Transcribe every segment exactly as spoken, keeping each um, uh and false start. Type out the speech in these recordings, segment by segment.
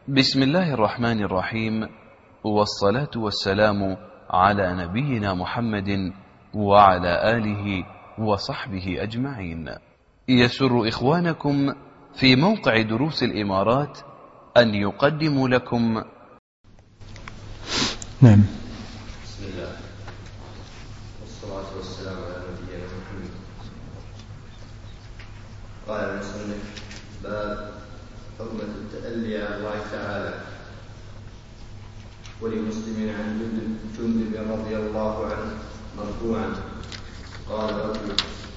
بسم الله الرحمن الرحيم، والصلاة والسلام على نبينا محمد وعلى آله وصحبه أجمعين. يسر إخوانكم في موقع دروس الإمارات أن يقدموا لكم نعم. بسم الله والصلاة والسلام على نبينا محمد. قال المصنف: باب حرمة التألي على الله تعالى. ولمسلم عن جندب رضي الله عنه مرفوعا قال رجل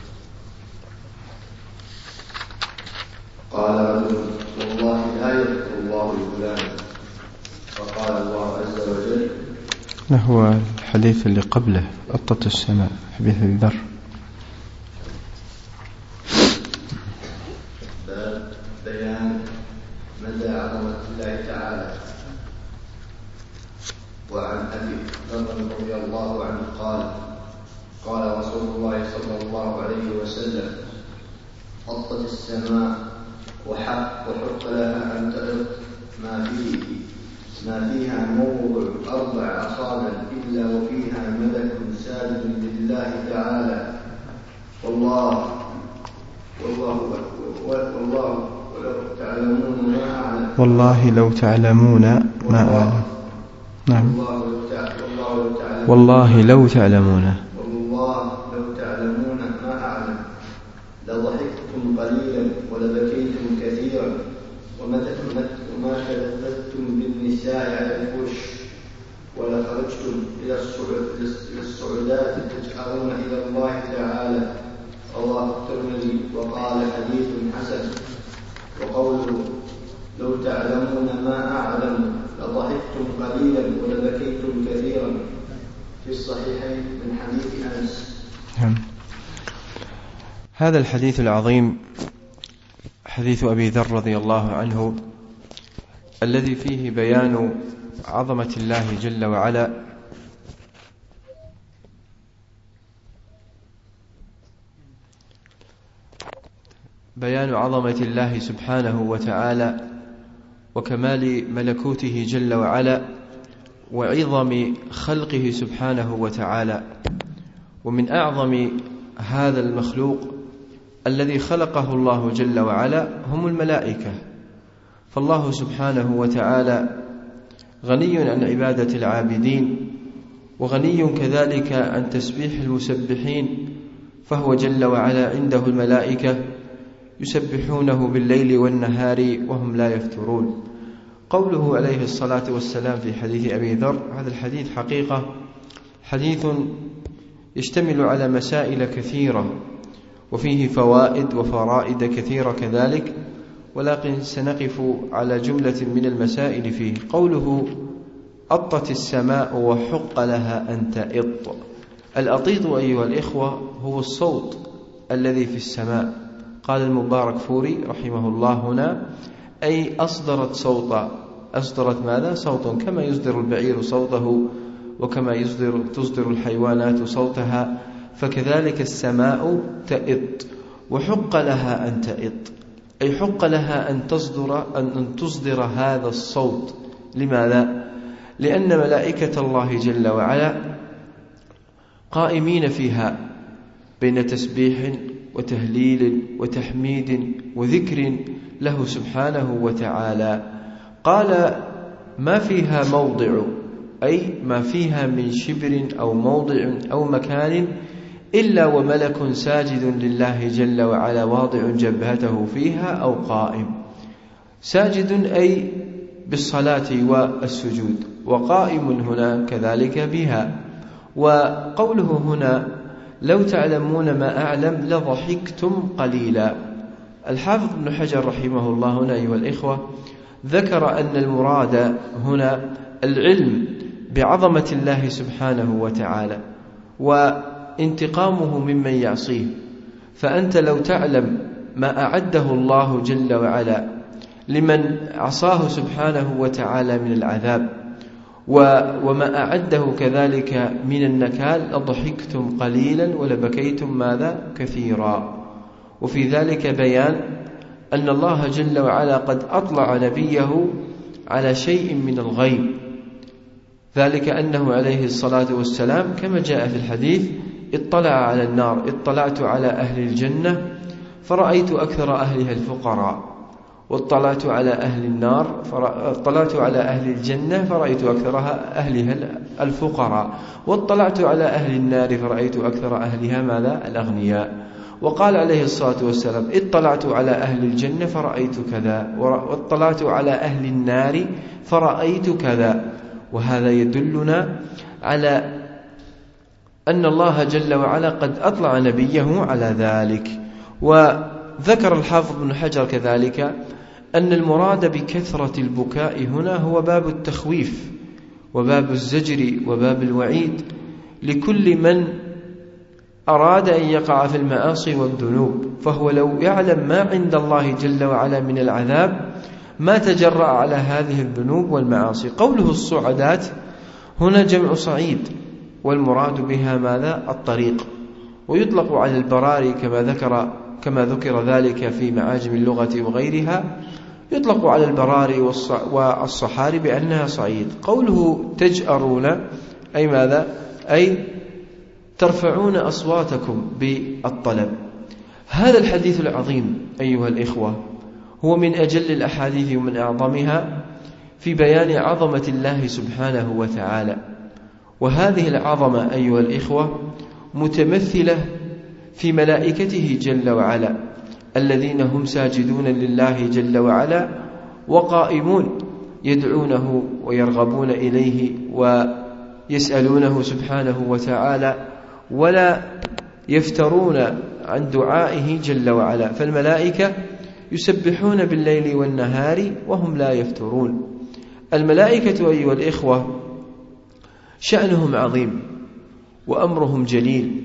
قال رجل والله لا يذكر الله لفلان، فقال الله عز وجل: هو الحديث اللي قبله أطت السماء، حديث الذر. باب بيان مدى عظمة الله تعالى. وعن أبي ذر رضي الله عنه قال: قال رسول الله صلى الله عليه وسلم: أطت السماء وحق وحق لها أن تأط ما فيه ما فيها موضع أربع أصابع إلا وفيها ملك ساجد لله تعالى. والله والله والله ولو تعلمون ما أعلم والله لو تعلمون ما أعلم. نعم. والله لو تعلمون والله لو تعلمون ما أعلم لضحكتم قليلا ولبكيتم كثيرا وما تلذذتم بالنساء على الفرش ولخرجتم إلى الصعودات تجأرون إلى الله تعالى. رواه الترمذي وقال حديث حسن. وقوله لو تعلمون ما أعلم لضحكتم قليلا ولبكيتم كثيرا في الصحيحين من حديث أنس. هذا الحديث العظيم حديث أبي ذر رضي الله عنه الذي فيه بيان عظمة الله جل وعلا بيان عظمة الله سبحانه وتعالى وكمال ملكوته جل وعلا وعظم خلقه سبحانه وتعالى. ومن أعظم هذا المخلوق الذي خلقه الله جل وعلا هم الملائكة. فالله سبحانه وتعالى غني عن عبادة العابدين وغني كذلك عن تسبيح المسبحين، فهو جل وعلا عنده الملائكة يسبحونه بالليل والنهار وهم لا يفترون. قوله عليه الصلاة والسلام في حديث أبي ذر، هذا الحديث حقيقة حديث يشتمل على مسائل كثيرة وفيه فوائد وفرائد كثيرة كذلك، ولكن سنقف على جملة من المسائل فيه. قوله أطت السماء وحق لها أن تأط. الأطيط أيها الإخوة هو الصوت الذي في السماء. قال المبارك فوري رحمه الله هنا أي أصدرت صوتا. أصدرت ماذا؟ صوتا، كما يصدر البعير صوته وكما يصدر تصدر الحيوانات صوتها، فكذلك السماء تأط. وحق لها أن تأط أي حق لها أن تصدر أن تصدر هذا الصوت. لماذا؟ لأن ملائكة الله جل وعلا قائمين فيها بين تسبيح وتهليل وتحميد وذكر له سبحانه وتعالى. قال ما فيها موضع أي ما فيها من شبر أو موضع أو مكان إلا وملك ساجد لله جل وعلا واضع جبهته فيها أو قائم. ساجد أي بالصلاة والسجود، وقائم هنا كذلك بها. وقوله هنا لو تعلمون ما أعلم لضحكتم قليلا. الحافظ ابن حجر رحمه الله هنا أيها الإخوة ذكر أن المراد هنا العلم بعظمة الله سبحانه وتعالى وانتقامه ممن يعصيه. فأنت لو تعلم ما أعده الله جل وعلا لمن عصاه سبحانه وتعالى من العذاب وما أعده كذلك من النكال لضحكتم قليلا ولبكيتم ماذا؟ كثيرا. وفي ذلك بيان أن الله جل وعلا قد أطلع نبيه على شيء من الغيب، ذلك أنه عليه الصلاة والسلام كما جاء في الحديث اطلع على النار، اطلعت على أهل الجنة فرأيت أكثر أهلها الفقراء، واطلعت على أهل النار اطلعت على أهل الجنة فرأيت أكثرها أهلها الفقراء، واطلعت على أهل النار فرأيت أكثر أهلها ماذا؟ الأغنياء. وقال عليه الصلاة والسلام اطلعت على أهل الجنة فرأيت كذا، واطلعت على أهل النار فرأيت كذا. وهذا يدلنا على أن الله جل وعلا قد أطلع نبيه على ذلك. وذكر الحافظ بن حجر كذلك أن المراد بكثرة البكاء هنا هو باب التخويف وباب الزجر وباب الوعيد لكل من أراد أن يقع في المعاصي والذنوب، فهو لو يعلم ما عند الله جل وعلا من العذاب ما تجرأ على هذه الذنوب والمعاصي. قوله الصعدات هنا جمع صعيد، والمراد بها ماذا؟ الطريق، ويطلق على البراري كما ذكر كما ذكر ذلك في معاجم اللغة وغيرها، يطلق على البراري والصحاري بأنها صعيد. قوله تجأرون أي ماذا؟ أي ترفعون أصواتكم بالطلب. هذا الحديث العظيم أيها الإخوة هو من أجل الأحاديث ومن أعظمها في بيان عظمة الله سبحانه وتعالى، وهذه العظمة أيها الإخوة متمثلة في ملائكته جل وعلا الذين هم ساجدون لله جل وعلا وقائمون يدعونه ويرغبون إليه ويسألونه سبحانه وتعالى ولا يفترون عن دعائه جل وعلا. فالملائكة يسبحون بالليل والنهار وهم لا يفترون. الملائكة أيها الإخوة شأنهم عظيم وأمرهم جليل،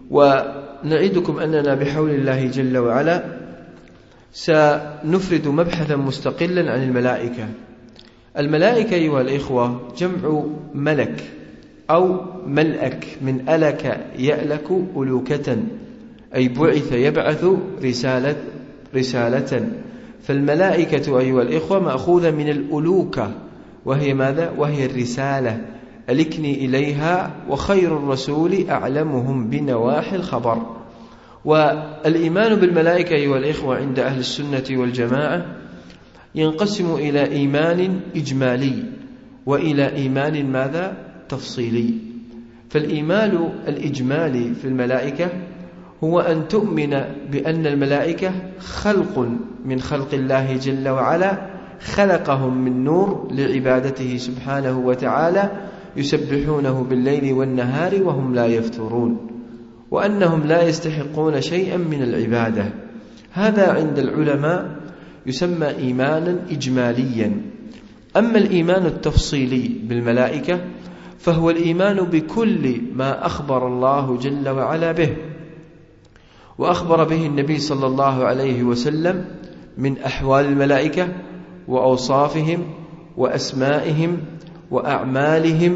ونعدكم أننا بحول الله جل وعلا سنفرد مبحثا مستقلا عن الملائكة. الملائكة أيها الإخوة جمع ملك أو ملأك من ألك يألك ألوكة، أي بعث يبعث رسالة رسالة. فالملائكة أيها الإخوة مأخوذة من الألوكة وهي ماذا؟ وهي الرسالة، ألكني إليها وخير الرسول أعلمهم بنواحي الخبر. والإيمان بالملائكة أيها الإخوة عند أهل السنة والجماعة ينقسم إلى إيمان إجمالي وإلى إيمان ماذا؟ تفصيلي. فالإيمان الإجمالي في الملائكة هو أن تؤمن بأن الملائكة خلق من خلق الله جل وعلا، خلقهم من نور لعبادته سبحانه وتعالى، يسبحونه بالليل والنهار وهم لا يفترون، وأنهم لا يستحقون شيئا من العبادة. هذا عند العلماء يسمى إيمانا إجماليا. أما الإيمان التفصيلي بالملائكة فهو الإيمان بكل ما أخبر الله جل وعلا به وأخبر به النبي صلى الله عليه وسلم من أحوال الملائكة وأوصافهم وأسمائهم وأعمالهم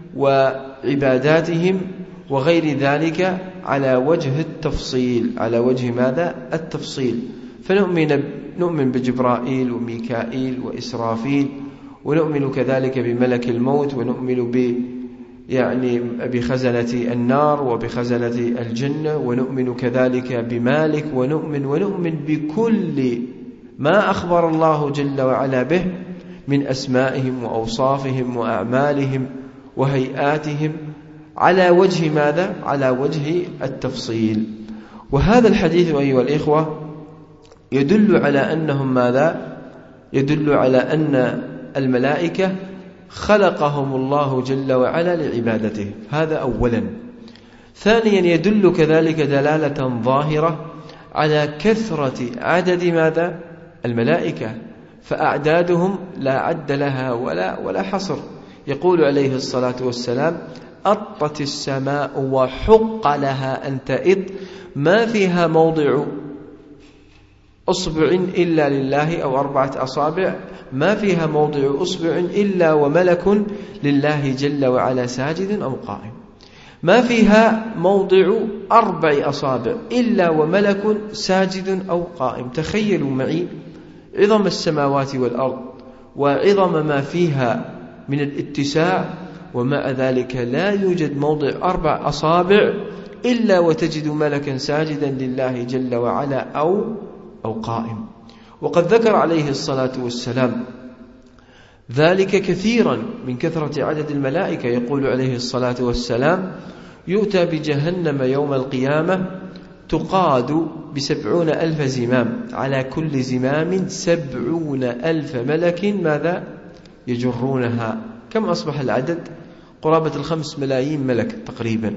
وعباداتهم وغير ذلك على وجه التفصيل، على وجه ماذا؟ التفصيل. فنؤمن نؤمن بجبرائيل وميكائيل وإسرافيل، ونؤمن كذلك بملك الموت، ونؤمن ب يعني بخزنة النار وبخزنة الجنة، ونؤمن كذلك بمالك، ونؤمن ونؤمن بكل ما أخبر الله جل وعلا به من أسمائهم وأوصافهم وأعمالهم وهيئاتهم على وجه ماذا؟ على وجه التفصيل. وهذا الحديث أيها الإخوة يدل على أنهم ماذا؟ يدل على أن الملائكة خلقهم الله جل وعلا لعبادته، هذا أولا. ثانيا يدل كذلك دلالة ظاهرة على كثرة عدد ماذا؟ الملائكة، فأعدادهم لا عد لها ولا ولا حصر. يقول عليه الصلاة والسلام أطت السماء وحق لها أن تئط ما فيها موضع أصبع إلا لله، أو أربعة أصابع، ما فيها موضع أصبع إلا وملك لله جل وعلا ساجد أو قائم، ما فيها موضع أربع أصابع إلا وملك ساجد أو قائم. تخيلوا معي عظم السماوات والأرض وعظم ما فيها من الاتساع، ومع ذلك لا يوجد موضع أربع أصابع إلا وتجد ملكا ساجدا لله جل وعلا أو أو قائم. وقد ذكر عليه الصلاة والسلام ذلك كثيرا من كثرة عدد الملائكة. يقول عليه الصلاة والسلام: يؤتى بجهنم يوم القيامة تقاد بسبعون ألف زمام، على كل زمام سبعون ألف ملك ماذا يجرونها. كم أصبح العدد؟ قرابة الخمس ملايين ملك تقريبا.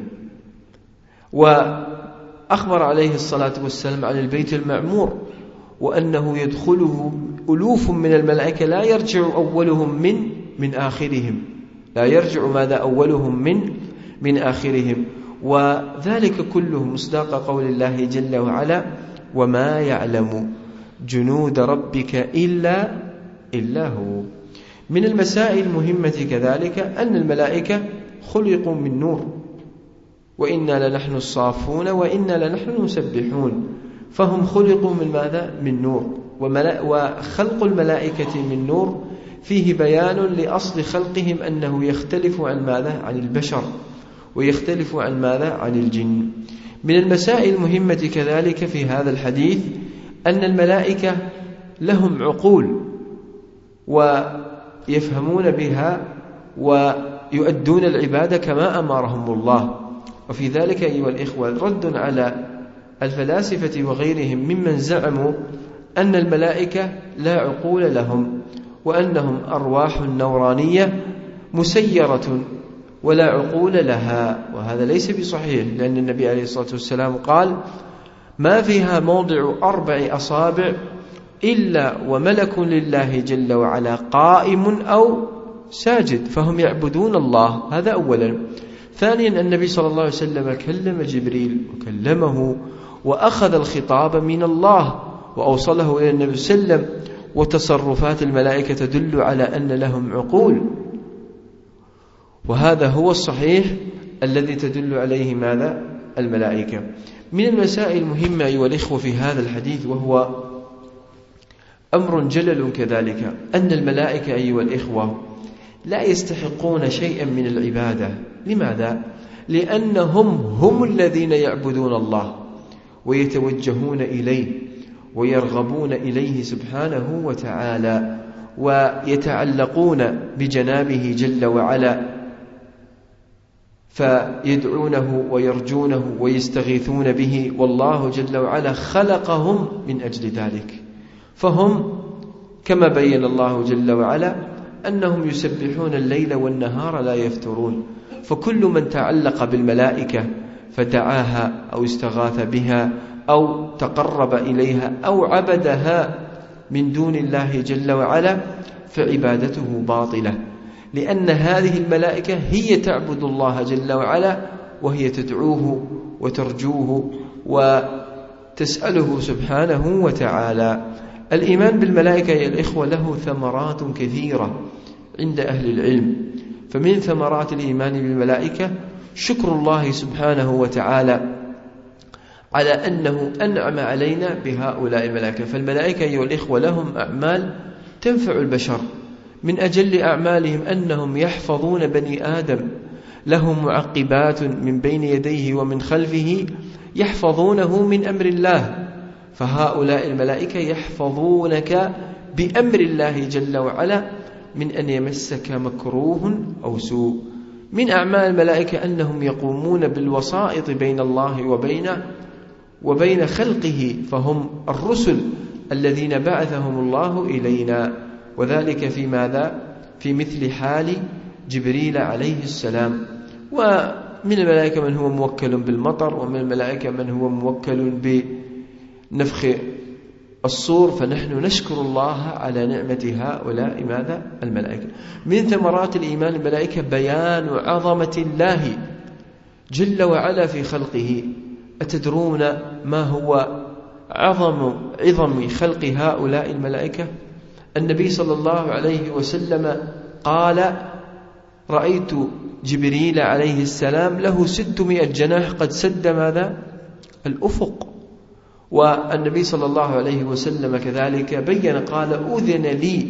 وأخبر عليه الصلاة والسلام عن البيت المعمور، وأنه يدخله ألوف من الملائكة لا يرجع أولهم من من آخرهم، لا يرجع ماذا أولهم من من آخرهم. وذلك كله مصداق قول الله جل وعلا: وما يعلم جنود ربك إلا إلا هو. من المسائل المهمة كذلك أن الملائكة خلقوا من نور، وإنا لنحن الصافون وإنا لنحن المسبحون. فهم خلقوا من ماذا؟ من نور. وخلق الملائكة من نور فيه بيان لأصل خلقهم أنه يختلف عن ماذا؟ عن البشر، ويختلف عن ماذا؟ عن الجن. من المسائل المهمة كذلك في هذا الحديث أن الملائكة لهم عقول ويفهمون بها ويؤدون العبادة كما أمرهم الله. وفي ذلك أيها الإخوة رد على الفلاسفة وغيرهم ممن زعموا أن الملائكة لا عقول لهم، وأنهم أرواح نورانية مسيرة ولا عقول لها. وهذا ليس بصحيح، لأن النبي عليه الصلاة والسلام قال: ما فيها موضع أربع أصابع إلا وملك لله جل وعلا قائم أو ساجد، فهم يعبدون الله. هذا أولا. ثانيا النبي صلى الله عليه وسلم كلم جبريل وكلمه وأخذ الخطاب من الله وأوصله إلى النبي صلى الله عليه وسلم. وتصرفات الملائكة تدل على أن لهم عقول، وهذا هو الصحيح الذي تدل عليه ماذا؟ الملائكة. من المسائل المهمة أيها الإخوة في هذا الحديث، وهو أمر جلل كذلك، أن الملائكة أيها الإخوة لا يستحقون شيئا من العبادة. لماذا؟ لأنهم هم الذين يعبدون الله ويتوجهون إليه ويرغبون إليه سبحانه وتعالى، ويتعلقون بجنابه جل وعلا، فيدعونه ويرجونه ويستغيثون به، والله جل وعلا خلقهم من أجل ذلك. فهم كما بين الله جل وعلا أنهم يسبحون الليل والنهار لا يفترون. فكل من تعلق بالملائكة فدعاها أو استغاث بها أو تقرب إليها أو عبدها من دون الله جل وعلا فعبادته باطلة، لأن هذه الملائكة هي تعبد الله جل وعلا، وهي تدعوه وترجوه وتسأله سبحانه وتعالى. الإيمان بالملائكة يا الإخوة له ثمرات كثيرة عند أهل العلم. فمن ثمرات الإيمان بالملائكة شكر الله سبحانه وتعالى على أنه أنعم علينا بهؤلاء الملائكة. فالملائكة أيها الإخوة لهم أعمال تنفع البشر. من أجل أعمالهم أنهم يحفظون بني آدم، لهم معقبات من بين يديه ومن خلفه يحفظونه من أمر الله. فهؤلاء الملائكة يحفظونك بأمر الله جل وعلا من أن يمسك مكروه أو سوء. من أعمال الملائكة أنهم يقومون بالوسائط بين الله وبين وبين خلقه، فهم الرسل الذين بعثهم الله إلينا، وذلك في ماذا؟ في مثل حال جبريل عليه السلام. ومن الملائكة من هو موكل بالمطر، ومن الملائكة من هو موكل بنفخ الصور. فنحن نشكر الله على نعمة هؤلاء ماذا؟ الملائكة. من ثمرات الإيمان بالملائكة بيان عظمة الله جل وعلا في خلقه. أتدرون ما هو عظم عظم خلق هؤلاء الملائكة؟ النبي صلى الله عليه وسلم قال: رأيت جبريل عليه السلام له ستمائة جناح قد سد ماذا؟ الأفق. والنبي صلى الله عليه وسلم كذلك بين قال: أذن لي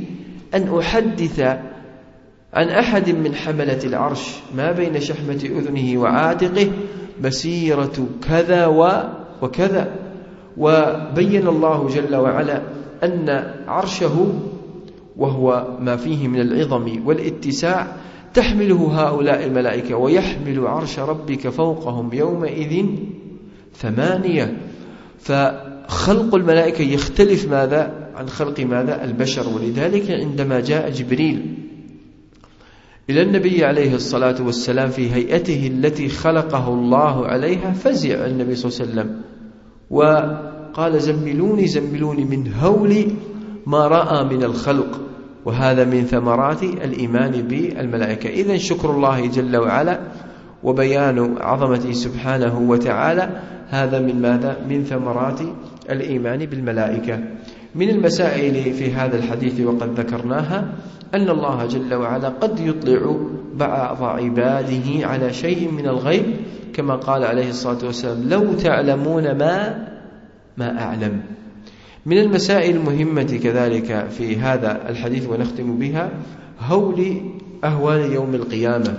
أن أحدث عن أحد من حملة العرش ما بين شحمة أذنه وعاتقه مسيرة كذا وكذا. وبين الله جل وعلا أن عرشه وهو ما فيه من العظم والاتساع تحمله هؤلاء الملائكة، ويحمل عرش ربك فوقهم يومئذ ثمانية. فخلق الملائكة يختلف ماذا عن خلق ماذا البشر. ولذلك عندما جاء جبريل إلى النبي عليه الصلاة والسلام في هيئته التي خلقه الله عليها فزع النبي صلى الله عليه وسلم وقال زملوني زملوني من هول ما رأى من الخلق. وهذا من ثمرات الإيمان بالملائكة. إذن شكر الله جل وعلا وبيان عظمته سبحانه وتعالى هذا من ماذا؟ من ثمرات الإيمان بالملائكة. من المسائل في هذا الحديث وقد ذكرناها أن الله جل وعلا قد يطلع بعض عباده على شيء من الغيب، كما قال عليه الصلاة والسلام لو تعلمون ما ما أعلم. من المسائل المهمة كذلك في هذا الحديث ونختم بها هول أهوال يوم القيامة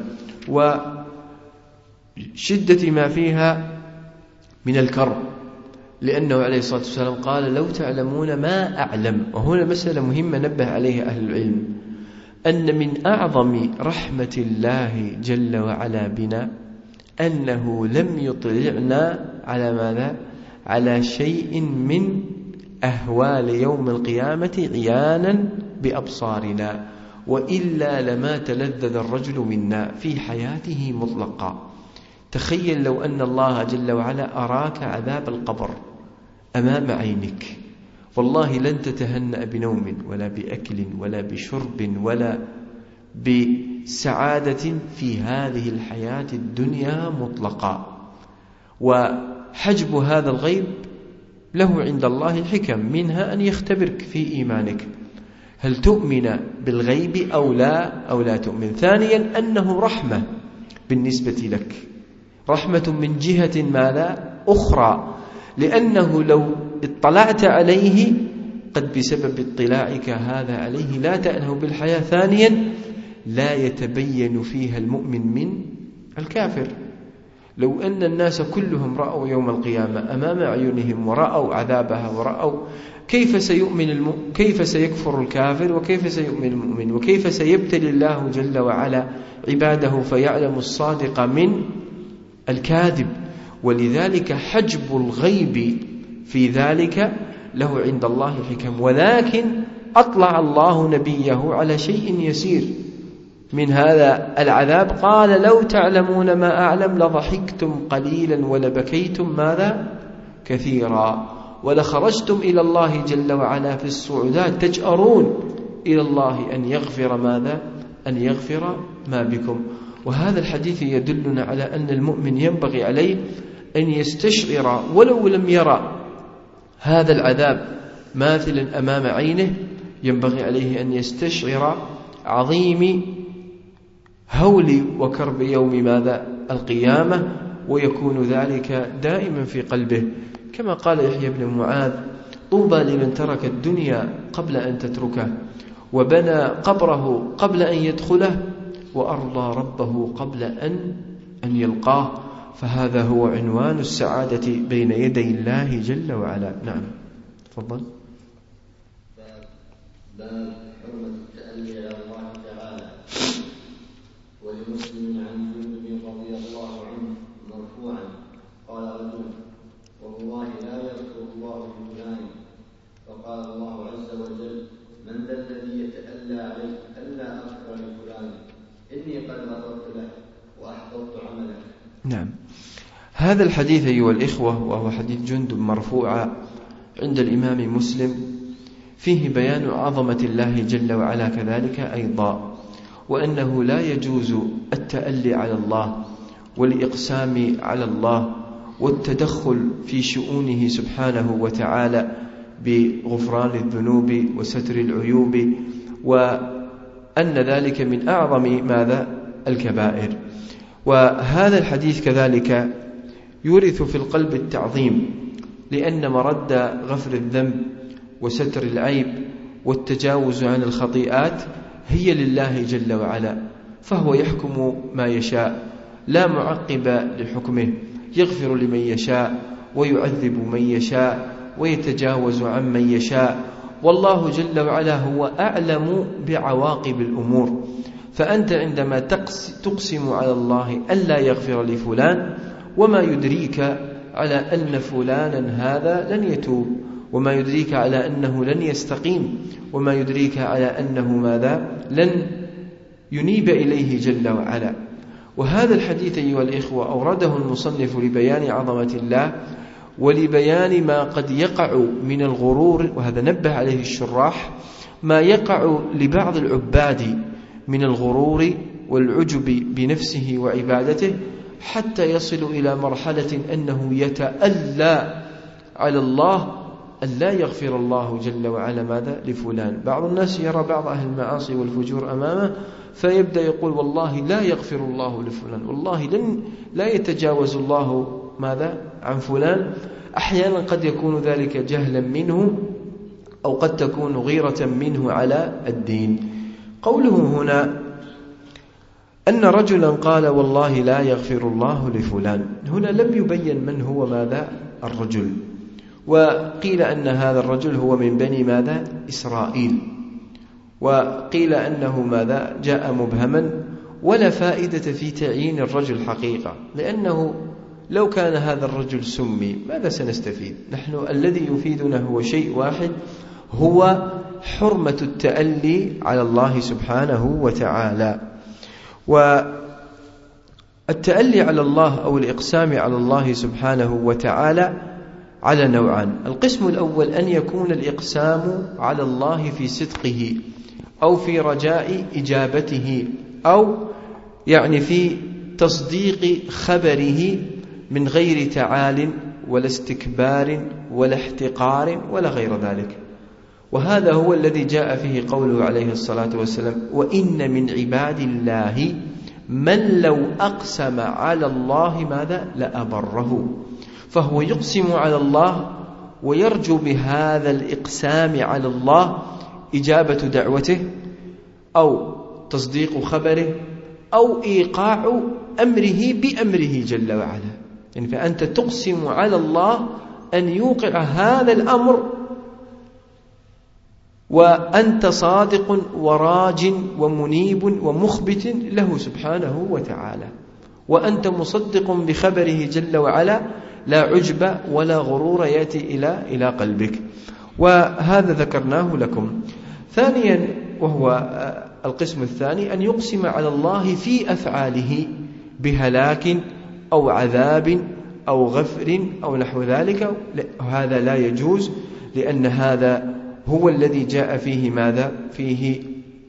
وشدة ما فيها من الكرب، لأنه عليه الصلاة والسلام قال لو تعلمون ما أعلم. وهنا مسألة مهمة نبه عليها أهل العلم، أن من أعظم رحمة الله جل وعلا بنا أنه لم يطلعنا على ماذا؟ على شيء من أهوال يوم القيامة عيانا بأبصارنا، وإلا لما تلذذ الرجل منا في حياته مطلقا. تخيل لو أن الله جل وعلا أراك عذاب القبر أمام عينك، والله لن تتهنأ بنوم ولا بأكل ولا بشرب ولا بسعادة في هذه الحياة الدنيا مطلقا. وحجب هذا الغيب له عند الله حكم، منها أن يختبرك في إيمانك هل تؤمن بالغيب أو لا أو لا تؤمن. ثانيا أنه رحمة بالنسبة لك، رحمة من جهة ماذا أخرى، لأنه لو اطلعت عليه قد بسبب اطلاعك هذا عليه لا تأنه بالحياة. ثانيا لا يتبين فيها المؤمن من الكافر. لو أن الناس كلهم رأوا يوم القيامة أمام عيونهم ورأوا عذابها ورأوا كيف سيؤمن الم... كيف سيكفر الكافر وكيف سيؤمن المؤمن، وكيف سيبتلي الله جل وعلا عباده فيعلم الصادق من الكاذب. ولذلك حجب الغيب في ذلك له عند الله حكم. ولكن أطلع الله نبيه على شيء يسير من هذا العذاب، قال لو تعلمون ما أعلم لضحكتم قليلا ولبكيتم ماذا كثيرا ولخرجتم إلى الله جل وعلا في الصعودات تجأرون إلى الله أن يغفر ماذا أن يغفر ما بكم. وهذا الحديث يدلنا على أن المؤمن ينبغي عليه أن يستشعر ولو لم يرى هذا العذاب ماثلا أمام عينه، ينبغي عليه أن يستشعر عظيم هول وكرب يوم ماذا القيامة، ويكون ذلك دائما في قلبه. كما قال يحيى بن معاذ طوبى لمن ترك الدنيا قبل أن تتركه، وبنى قبره قبل أن يدخله، وأرضى ربه قبل أن أن يلقاه. فهذا هو عنوان السعادة بين يدي الله جل وعلا. نعم تفضل. باب حرمة التألي على الله تعالى. ولمسلم عن جندب رضي الله عنه مرفوعا قال رجل والله لا يذكر الله فلان، فقال الله عز وجل من ذا الذي يتألى عليك ألا أغفر لفلان إني قد غفرت له وأحبطت عمله. نعم، هذا الحديث أيها الإخوة وهو حديث جندب مرفوع عند الإمام مسلم فيه بيان عظمة الله جل وعلا كذلك أيضا، وأنه لا يجوز التألي على الله والإقسام على الله والتدخل في شؤونه سبحانه وتعالى بغفران الذنوب وستر العيوب، وأن ذلك من أعظم ماذا الكبائر. وهذا الحديث كذلك يورث في القلب التعظيم، لأن مرد غفر الذنب وستر العيب والتجاوز عن الخطيئات هي لله جل وعلا، فهو يحكم ما يشاء لا معقب لحكمه، يغفر لمن يشاء ويعذب من يشاء ويتجاوز عن من يشاء، والله جل وعلا هو أعلم بعواقب الأمور. فأنت عندما تقسم على الله ألا يغفر لفلان وما يدريك على أن فلانا هذا لن يتوب، وما يدريك على أنه لن يستقيم، وما يدريك على أنه ماذا لن ينيب إليه جل وعلا. وهذا الحديث أيها الإخوة أورده المصنف لبيان عظمة الله ولبيان ما قد يقع من الغرور، وهذا نبه عليه الشراح، ما يقع لبعض العباد من الغرور والعجب بنفسه وعبادته، حتى يصل إلى مرحلة أنه يتألى على الله أن لا يغفر الله جل وعلا ماذا لفلان. بعض الناس يرى بعض أهل المعاصي والفجور أمامه فيبدأ يقول والله لا يغفر الله لفلان، والله لن لا يتجاوز الله ماذا عن فلان. أحيانا قد يكون ذلك جهلا منه، أو قد تكون غيرة منه على الدين. قوله هنا أن رجلا قال والله لا يغفر الله لفلان، هنا لم يبين من هو ماذا الرجل، وقيل أن هذا الرجل هو من بني ماذا إسرائيل، وقيل أنه ماذا جاء مبهما، ولا فائدة في تعيين الرجل حقيقة، لأنه لو كان هذا الرجل سمي ماذا سنستفيد؟ نحن الذي يفيدنا هو شيء واحد، هو حرمة التألي على الله سبحانه وتعالى. والتألي على الله أو الإقسام على الله سبحانه وتعالى على نوعان. القسم الأول أن يكون الإقسام على الله في صدقه أو في رجاء إجابته، أو يعني في تصديق خبره من غير تعال ولا استكبار ولا احتقار ولا غير ذلك. وهذا هو الذي جاء فيه قوله عليه الصلاة والسلام وإن من عباد الله من لو أقسم على الله ماذا لأبره. فهو يقسم على الله ويرجو بهذا الإقسام على الله إجابة دعوته أو تصديق خبره أو إيقاع أمره بأمره جل وعلا. يعني فأنت تقسم على الله أن يوقع هذا الأمر وأنت صادق وراج ومنيب ومخبت له سبحانه وتعالى، وأنت مصدق بخبره جل وعلا، لا عجب ولا غرور يأتي إلى إلى قلبك. وهذا ذكرناه لكم. ثانيا وهو القسم الثاني أن يقسم على الله في أفعاله بهلاك أو عذاب أو غفر أو نحو ذلك، هذا لا يجوز، لأن هذا هو الذي جاء فيه ماذا؟ فيه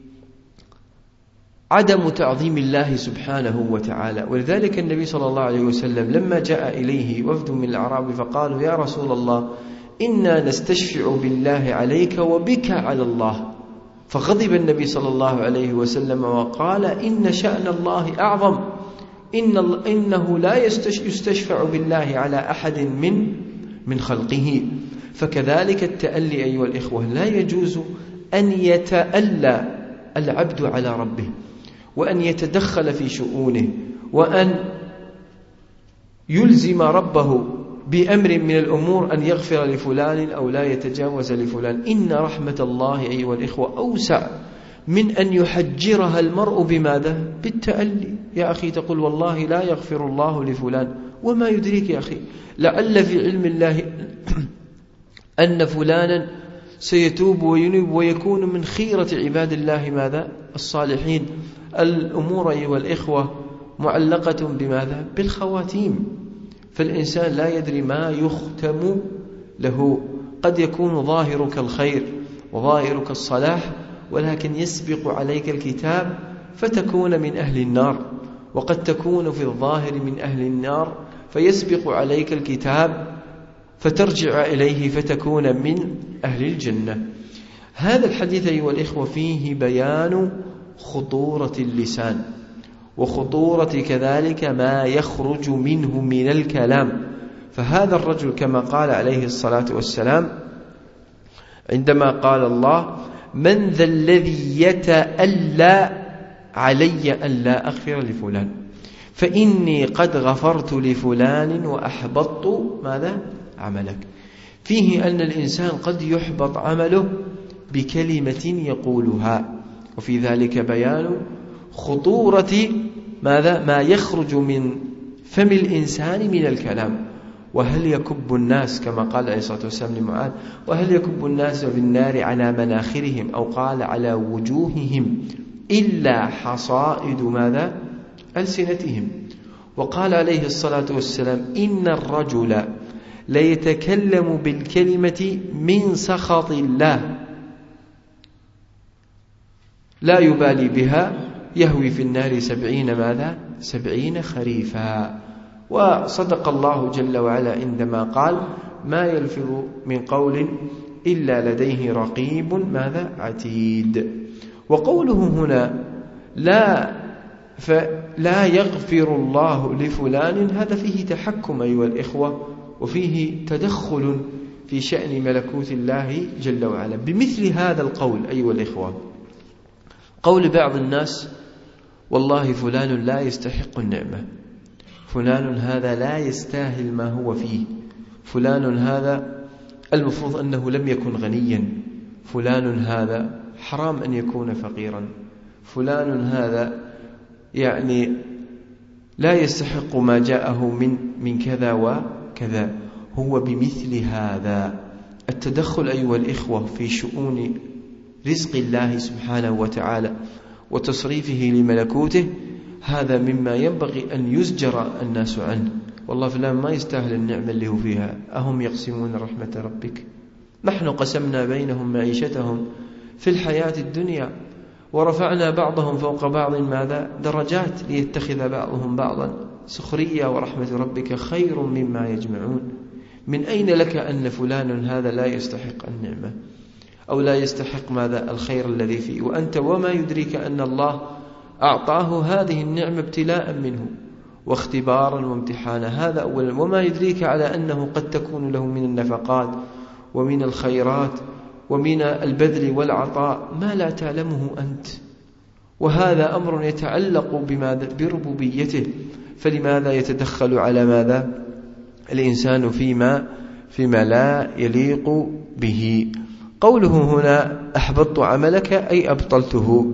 عدم تعظيم الله سبحانه وتعالى. ولذلك النبي صلى الله عليه وسلم لما جاء إليه وفد من الأعراب فقالوا يا رسول الله إنا نستشفع بالله عليك وبك على الله، فغضب النبي صلى الله عليه وسلم وقال إن شأن الله أعظم، إن إنه لا يستشفع بالله على أحد من من خلقه. فكذلك التألي أيها الإخوة، لا يجوز أن يتألى العبد على ربه وأن يتدخل في شؤونه وأن يلزم ربه بأمر من الأمور أن يغفر لفلان أو لا يتجاوز لفلان. إن رحمة الله أيها الإخوة أوسع من أن يحجرها المرء بماذا؟ بالتألي. يا أخي تقول والله لا يغفر الله لفلان، وما يدريك يا أخي لعل في علم الله أن فلانا سيتوب وينيب ويكون من خيرة عباد الله ماذا؟ الصالحين. الأمور أيها الإخوة معلقة بماذا؟ بالخواتيم، فالإنسان لا يدري ما يختم له. قد يكون ظاهرك الخير وظاهرك الصلاح، ولكن يسبق عليك الكتاب فتكون من أهل النار، وقد تكون في الظاهر من أهل النار فيسبق عليك الكتاب فترجع إليه فتكون من أهل الجنة. هذا الحديث أيها الإخوة فيه بيان خطورة اللسان وخطورة كذلك ما يخرج منه من الكلام. فهذا الرجل كما قال عليه الصلاة والسلام عندما قال الله من ذا الذي يتألى علي أن لا أغفر لفلان، فإني قد غفرت لفلان وأحبطت ماذا؟ عملك. فيه أن الإنسان قد يحبط عمله بكلمة يقولها، وفي ذلك بيان خطورة ماذا؟ ما يخرج من فم الإنسان من الكلام. وهل يكب الناس كما قال عليه الصلاة والسلام لمعاذ: وهل يكب الناس في النار على مناخرهم، أو قال على وجوههم، إلا حصائد ماذا؟ ألسنتهم. وقال عليه الصلاة والسلام: إن الرجل ليتكلم بالكلمة من سخط الله لا يبالي بها، يهوي في النار سبعين ماذا؟ سبعين خريفا. وصدق الله جل وعلا عندما قال: ما يلفظ من قول إلا لديه رقيب ماذا؟ عتيد. وقوله هنا لا فلا يغفر الله لفلان، هذا فيه تحكم أيها الإخوة، وفيه تدخل في شأن ملكوت الله جل وعلا. بمثل هذا القول أيها الإخوة، قول بعض الناس: والله فلان لا يستحق النعمة، فلان هذا لا يستاهل ما هو فيه، فلان هذا المفروض أنه لم يكن غنيا، فلان هذا حرام أن يكون فقيرا، فلان هذا يعني لا يستحق ما جاءه من من كذا وكذا. هو بمثل هذا التدخل أيها الإخوة في شؤون رزق الله سبحانه وتعالى وتصريفه لملكوته، هذا مما ينبغي أن يزجر الناس عنه. والله فلان ما يستاهل النعمة اللي هو فيها، أهم يقسمون رحمة ربك، نحن قسمنا بينهم معيشتهم في الحياة الدنيا ورفعنا بعضهم فوق بعض ماذا؟ درجات ليتخذ بعضهم بعضا سخرية، ورحمة ربك خير مما يجمعون. من أين لك أن فلان هذا لا يستحق النعمة أو لا يستحق ماذا؟ الخير الذي فيه، وأنت وما يدريك أن الله أعطاه هذه النعمة ابتلاء منه واختبارا وامتحانا، هذا أولا. وما يدريك على أنه قد تكون له من النفقات ومن الخيرات ومن البذل والعطاء ما لا تعلمه أنت، وهذا أمر يتعلق بماذا؟ بربوبيته. فلماذا يتدخل على ماذا؟ الإنسان فيما فيما لا يليق به. قوله هنا أحبطت عملك أي أبطلته،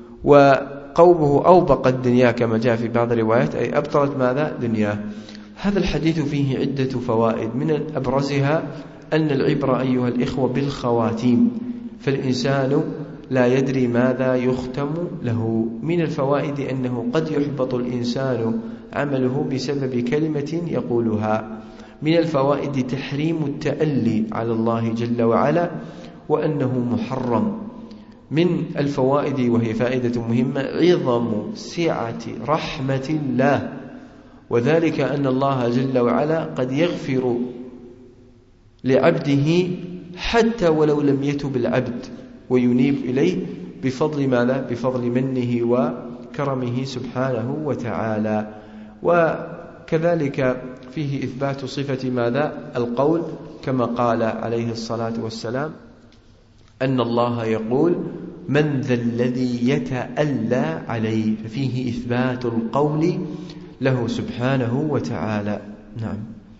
وقوله أوبقت دنياه كما جاء في بعض الروايات أي أبطلت ماذا؟ دنياه. هذا الحديث فيه عدة فوائد، من أبرزها أن العبرة أيها الإخوة بالخواتيم، فالإنسان لا يدري ماذا يختم له. من الفوائد أنه قد يحبط الإنسان عمله بسبب كلمة يقولها. من الفوائد تحريم التألي على الله جل وعلا وأنه محرم. من الفوائد وهي فائدة مهمة عظم سعة رحمة الله، وذلك أن الله جل وعلا قد يغفر لعبده حتى ولو لم يتب العبد وينيب إليه بفضل ماذا؟ بفضل منه وكرمه سبحانه وتعالى. وكذلك فيه إثبات صفة ماذا؟ القول، كما قال عليه الصلاة والسلام أن الله يقول: من ذا الذي يتألى عليه، ففيه إثبات القول له سبحانه وتعالى. نعم.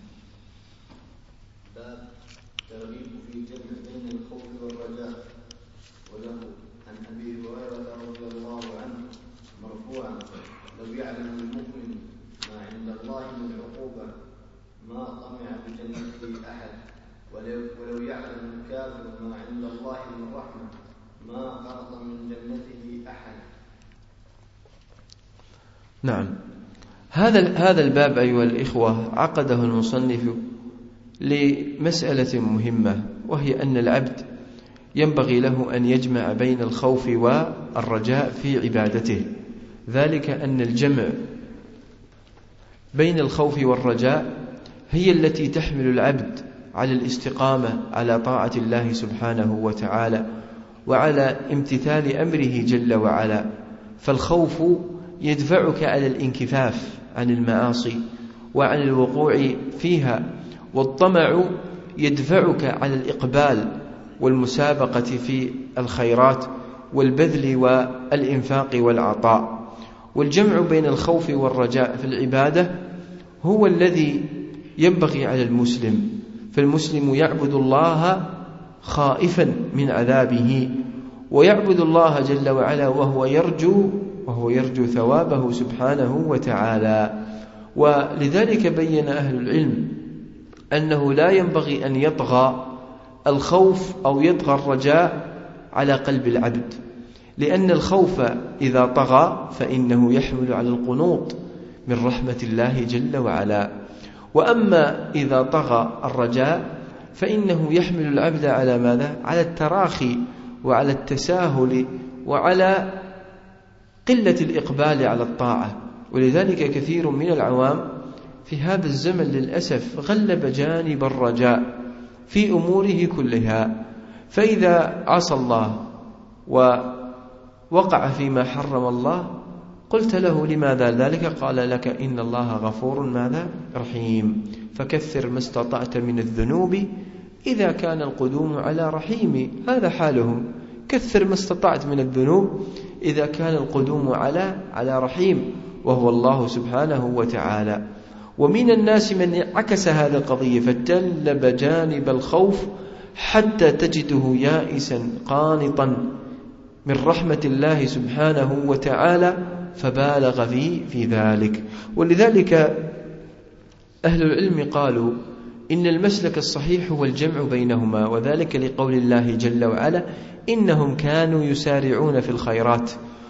ولو يعلم الكافر ما عند الله من رحمة ما قنط من جنته أحد. نعم. هذا هذا الباب أيها الإخوة عقده المصنف لمسألة مهمة، وهي أن العبد ينبغي له أن يجمع بين الخوف والرجاء في عبادته. ذلك أن الجمع بين الخوف والرجاء هي التي تحمل العبد على الاستقامة على طاعة الله سبحانه وتعالى وعلى امتثال أمره جل وعلا. فالخوف يدفعك على الانكفاف عن المعاصي وعن الوقوع فيها، والطمع يدفعك على الإقبال والمسابقة في الخيرات والبذل والإنفاق والعطاء. والجمع بين الخوف والرجاء في العبادة هو الذي ينبغي على المسلم، فالمسلم يعبد الله خائفا من عذابه، ويعبد الله جل وعلا وهو يرجو وهو يرجو ثوابه سبحانه وتعالى. ولذلك بين أهل العلم أنه لا ينبغي أن يطغى الخوف أو يطغى الرجاء على قلب العبد، لأن الخوف إذا طغى فإنه يحمل على القنوط من رحمة الله جل وعلا، وأما إذا طغى الرجاء فإنه يحمل العبد على ماذا؟ على التراخي وعلى التساهل وعلى قلة الإقبال على الطاعة. ولذلك كثير من العوام في هذا الزمن للأسف غلب جانب الرجاء في أموره كلها، فإذا عصى الله ووقع فيما حرم الله قلت له لماذا ذلك؟ قال لك إن الله غفور ماذا؟ رحيم، فكثر ما استطعت من الذنوب إذا كان القدوم على رحيم. هذا حالهم، كثر ما استطعت من الذنوب إذا كان القدوم على على رحيم وهو الله سبحانه وتعالى. ومن الناس من عكس هذا القضية فتجلب جانب الخوف حتى تجده يائسا قانطا من رحمة الله سبحانه وتعالى، فبالغ في في ذلك. ولذلك أهل العلم قالوا إن المسلك الصحيح هو الجمع بينهما، وذلك لقول الله جل وعلا إنهم كانوا يسارعون في الخيرات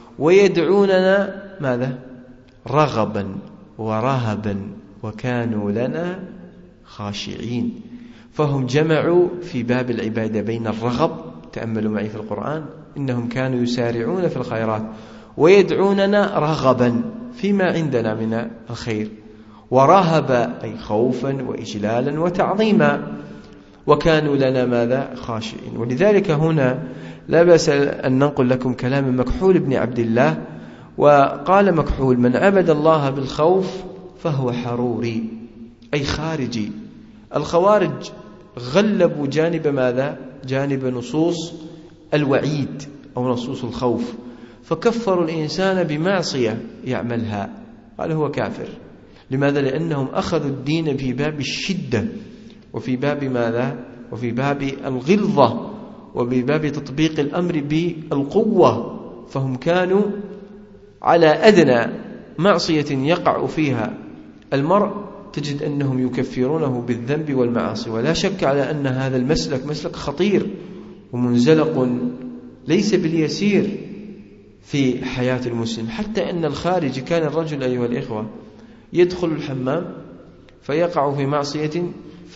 ويدعوننا ماذا؟ رغبا ورهبا وكانوا لنا خاشعين. فهم جمعوا في باب العبادة بين الرغب، تأملوا معي في القرآن، إنهم كانوا يسارعون في الخيرات ويدعوننا رغبا فيما عندنا من الخير، ورهبا أي خوفا وإجلالا وتعظيما، وكانوا لنا ماذا؟ خاشعين. ولذلك هنا لا بأس أن ننقل لكم كلام مكحول بن عبد الله، وقال مكحول: من عبد الله بالخوف فهو حروري، أي خارجي. الخوارج غلبوا جانب ماذا؟ جانب نصوص الوعيد أو نصوص الخوف، فكفروا الإنسان بمعصية يعملها، قال هو كافر. لماذا؟ لأنهم أخذوا الدين في باب الشدة وفي باب ماذا؟ وفي باب الغلظة وبباب تطبيق الأمر بالقوة، فهم كانوا على أدنى معصية يقع فيها المرء تجد أنهم يكفرونه بالذنب والمعاصي. ولا شك على أن هذا المسلك مسلك خطير ومنزلق ليس باليسير في حياة المسلم، حتى أن الخارج كان الرجل أيها الإخوة يدخل الحمام فيقع في معصية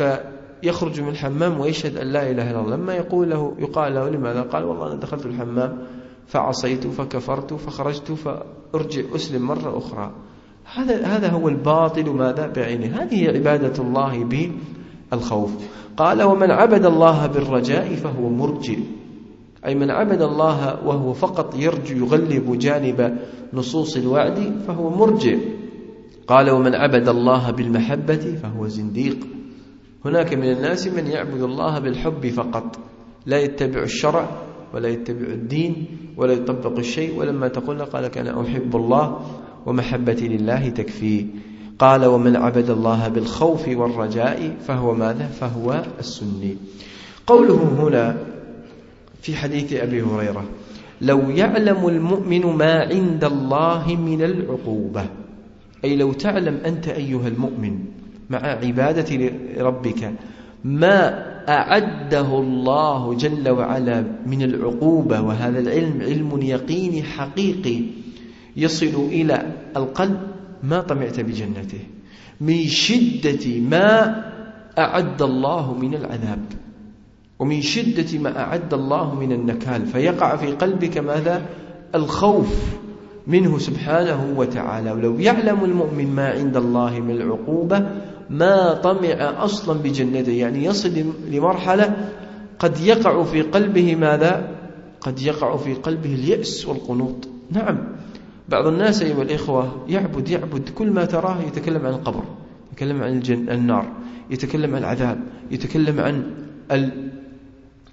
فيخرج من الحمام ويشهد أن لا إله إلا الله، لما يقول له يقال له لماذا؟ قال والله أنا دخلت الحمام فعصيت فكفرت فخرجت فأرجع أسلم مرة أخرى. هذا هذا هو الباطل ماذا؟ بعينه. هذه عبادة الله بالخوف. قال: ومن عبد الله بالرجاء فهو مرجئ، أي من عبد الله وهو فقط يرجو يغلب جانب نصوص الوعد فهو مرجئ. قال: ومن عبد الله بالمحبة فهو زنديق. هناك من الناس من يعبد الله بالحب فقط، لا يتبع الشرع ولا يتبع الدين ولا يطبق الشيء، ولما تقول قال أنا أحب الله ومحبتي لله تكفيه. قال: ومن عبد الله بالخوف والرجاء فهو ماذا؟ فهو السني. قوله هنا في حديث أبي هريرة: لو يعلم المؤمن ما عند الله من العقوبة، أي لو تعلم أنت أيها المؤمن مع عبادة ربك ما أعده الله جل وعلا من العقوبة، وهذا العلم علم يقيني حقيقي يصل إلى القلب، ما طمعت بجنته من شدة ما أعد الله من العذاب ومن شدة ما أعد الله من النكال، فيقع في قلبك ماذا؟ الخوف منه سبحانه وتعالى. ولو يعلم المؤمن ما عند الله من العقوبة ما طمع أصلا بجنته، يعني يصل لمرحلة قد يقع في قلبه ماذا؟ قد يقع في قلبه اليأس والقنوط. نعم، بعض الناس أيها الإخوة يعبد يعبد كل ما تراه يتكلم عن القبر، يتكلم عن الجن النار، يتكلم عن العذاب، يتكلم عن ال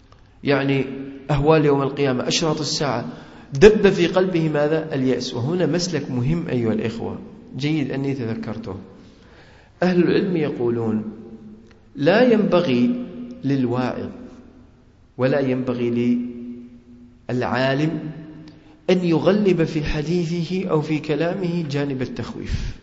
يعني أهوال يوم القيامة، أشراط الساعة، دب في قلبه ماذا؟ اليأس. وهنا مسلك مهم أيها الإخوة، جيد أني تذكرته. أهل العلم يقولون لا ينبغي للواعظ ولا ينبغي للعالم أن يغلب في حديثه أو في كلامه جانب التخويف،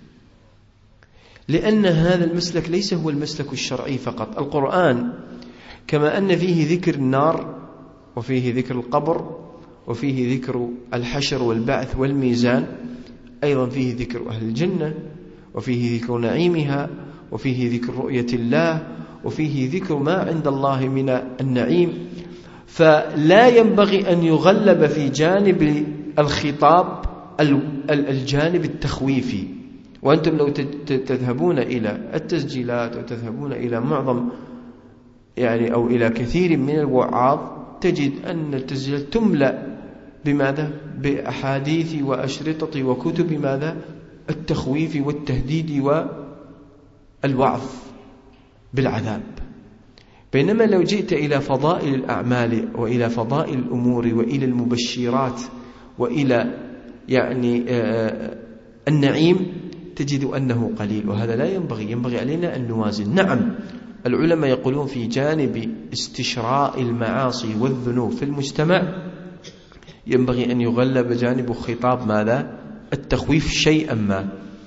لأن هذا المسلك ليس هو المسلك الشرعي فقط. القرآن كما أن فيه ذكر النار وفيه ذكر القبر وفيه ذكر الحشر والبعث والميزان، أيضا فيه ذكر أهل الجنة وفيه ذكر نعيمها وفيه ذكر رؤية الله وفيه ذكر ما عند الله من النعيم. فلا ينبغي أن يغلب في جانب الخطاب الجانب التخويفي. وأنتم لو تذهبون إلى التسجيلات وتذهبون إلى معظم يعني أو إلى كثير من الوعاظ تجد أن التسجيلات تملأ بماذا؟ بأحاديث وأشرطة وكتب ماذا؟ التخويف والتهديد والوعظ بالعذاب. بينما لو جئت إلى فضائل الأعمال وإلى فضائل الأمور وإلى المبشرات وإلى يعني النعيم تجد أنه قليل، وهذا لا ينبغي. ينبغي علينا أن نوازن. نعم العلماء يقولون في جانب استشراء المعاصي والذنوب في المجتمع ينبغي أن يغلب جانب خطاب ماذا؟ التخويف شيئا ما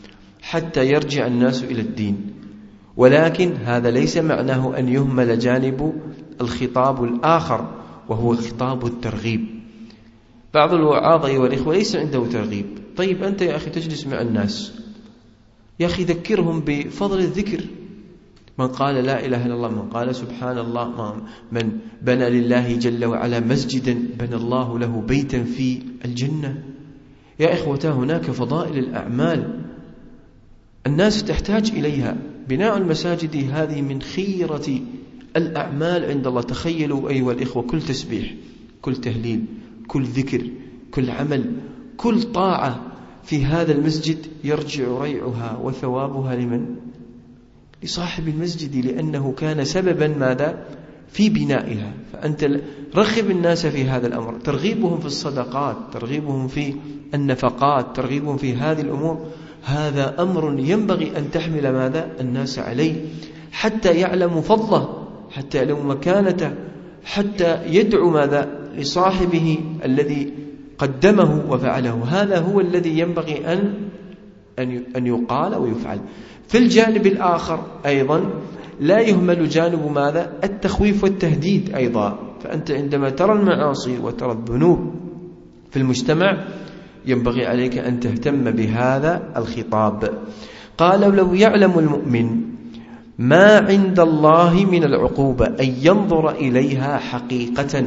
حتى يرجع الناس إلى الدين، ولكن هذا ليس معناه أن يهمل جانب الخطاب الآخر وهو خطاب الترغيب. بعض الوعاظ أيها الإخوة ليس عنده ترغيب. طيب أنت يا أخي تجلس مع الناس، يا أخي ذكرهم بفضل الذكر، من قال لا إله إلا الله، من قال سبحان الله، من بنى لله جل وعلا مسجدا بنى الله له بيتا في الجنة. يا إخوة هناك فضائل الأعمال الناس تحتاج إليها. بناء المساجد هذه من خيرة الأعمال عند الله. تخيلوا أيها الإخوة كل تسبيح، كل تهليل، كل ذكر، كل عمل، كل طاعة في هذا المسجد يرجع ريعها وثوابها لمن؟ لصاحب المسجد، لأنه كان سببا ماذا؟ في بنائها. فأنت رغب الناس في هذا الأمر، ترغيبهم في الصدقات، ترغيبهم في النفقات، ترغيبهم في هذه الأمور، هذا أمر ينبغي أن تحمل ماذا؟ الناس عليه حتى يعلموا فضله، حتى يعلموا مكانته، حتى يدعو ماذا؟ لصاحبه الذي قدمه وفعله. هذا هو الذي ينبغي أن أن يقال ويفعل. في الجانب الآخر أيضا لا يهمل جانب ماذا؟ التخويف والتهديد أيضا. فأنت عندما ترى المعاصي وترى الذنوب في المجتمع ينبغي عليك أن تهتم بهذا الخطاب. قال لو يعلم المؤمن ما عند الله من العقوبة أن ينظر إليها حقيقة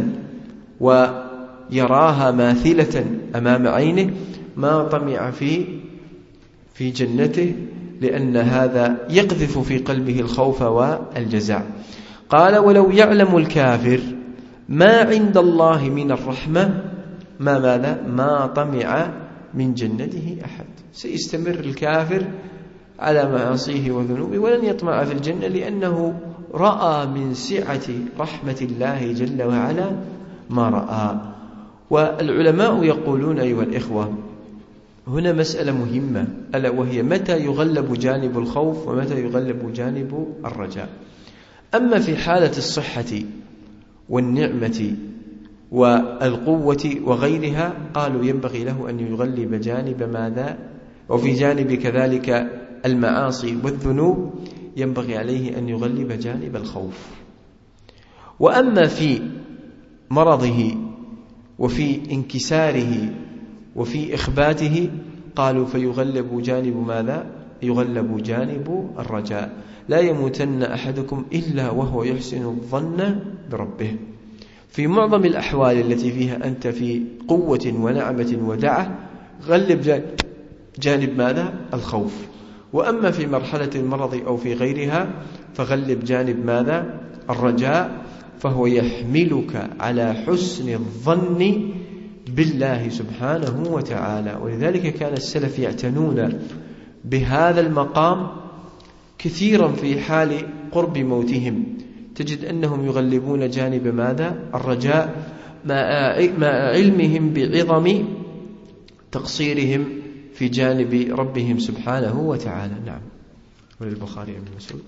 ويراها ماثلة أمام عينه ما طمع في في جنته، لأن هذا يقذف في قلبه الخوف والجزع. قال ولو يعلم الكافر ما عند الله من الرحمة ما ماذا؟ ما طمع من جنته أحد. سيستمر الكافر على معاصيه وذنوبه ولن يطمع في الجنة، لأنه رأى من سعة رحمة الله جل وعلا ما رأى. والعلماء يقولون أيها الإخوة هنا مسألة مهمة، ألا وهي متى يغلب جانب الخوف ومتى يغلب جانب الرجاء. أما في حالة الصحة والنعمة والقوة وغيرها قالوا ينبغي له أن يغلب جانب ماذا؟ وفي جانب كذلك المعاصي والذنوب ينبغي عليه أن يغلب جانب الخوف. وأما في مرضه وفي انكساره وفي إخباته قالوا فيغلب جانب ماذا؟ يغلب جانب الرجاء. لا يموتن أحدكم إلا وهو يحسن الظن بربه. في معظم الأحوال التي فيها أنت في قوة ونعمة ودعة غلب جانب ماذا؟ الخوف. وأما في مرحلة المرض أو في غيرها فغلب جانب ماذا؟ الرجاء، فهو يحملك على حسن الظن بالله سبحانه وتعالى. ولذلك كان السلف يعتنون بهذا المقام كثيرا في حال قرب موتهم. تجد أنهم يغلبون جانب ماذا؟ الرجاء، مع علمهم بعظم تقصيرهم في جانب ربهم سبحانه وتعالى. نعم. وللبخاري عن مسعود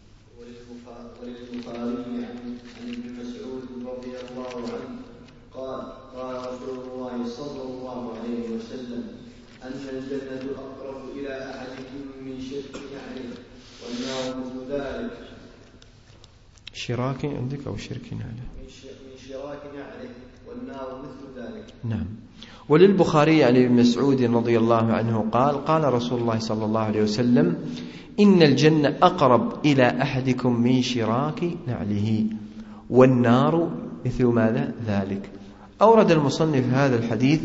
وللبخاري عن ابن مسعود رضي الله عنه قال قال رسول الله صلى الله عليه وسلم أن الجنة أقرب إلى أحدكم من شرك نعله والنار مثل ذلك. شراك عندك أو شرك نعله؟ من شراك نعله والنار مثل ذلك. نعم. وللبخاري عن ابن مسعود رضي الله عنه قال قال رسول الله صلى الله عليه وسلم إن الجنة أقرب إلى أحدكم من شراك نعله والنار مثل ماذا؟ ذلك. أورد المصنف هذا الحديث